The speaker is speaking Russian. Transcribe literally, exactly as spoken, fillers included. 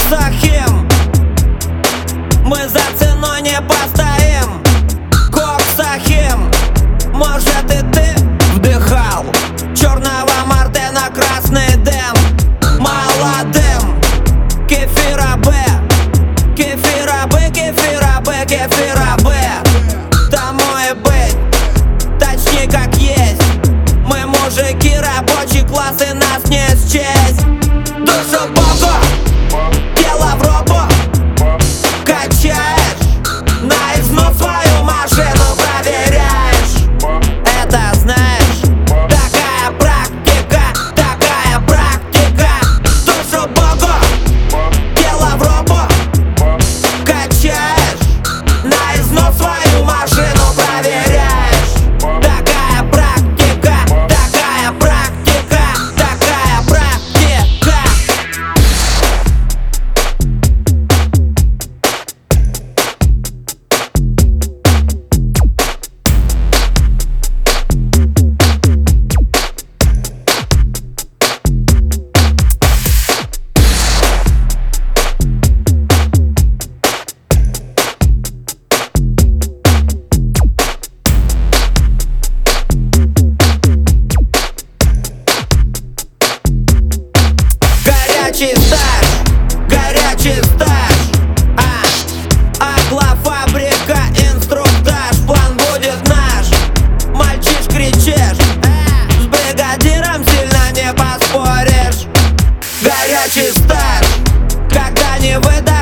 Коксахим, мы за ценой не постоим. Коксахим, может и ты вдыхал черного мартена, красный дым молодым. Кефира Б, кефира Б, кефира Б, кефира Б. Тому и быть, точнее как есть. Мы мужики, рабочий класс, и нас не счесть. Душу Богу, тело в робу, качаешь, на износ свою машину проверяешь. Это знаешь, такая практика, такая практика. Душу Богу, тело в робу, качаешь, на износ свою машину проверяешь. Такая практика, такая практика, такая практика. Горячий стаж, горячий стаж, а, аквафабрика, инструктаж, план будет наш. Мальчиш, кричишь, с бригадиром сильно не поспоришь. Горячий стаж, когда не выдашь.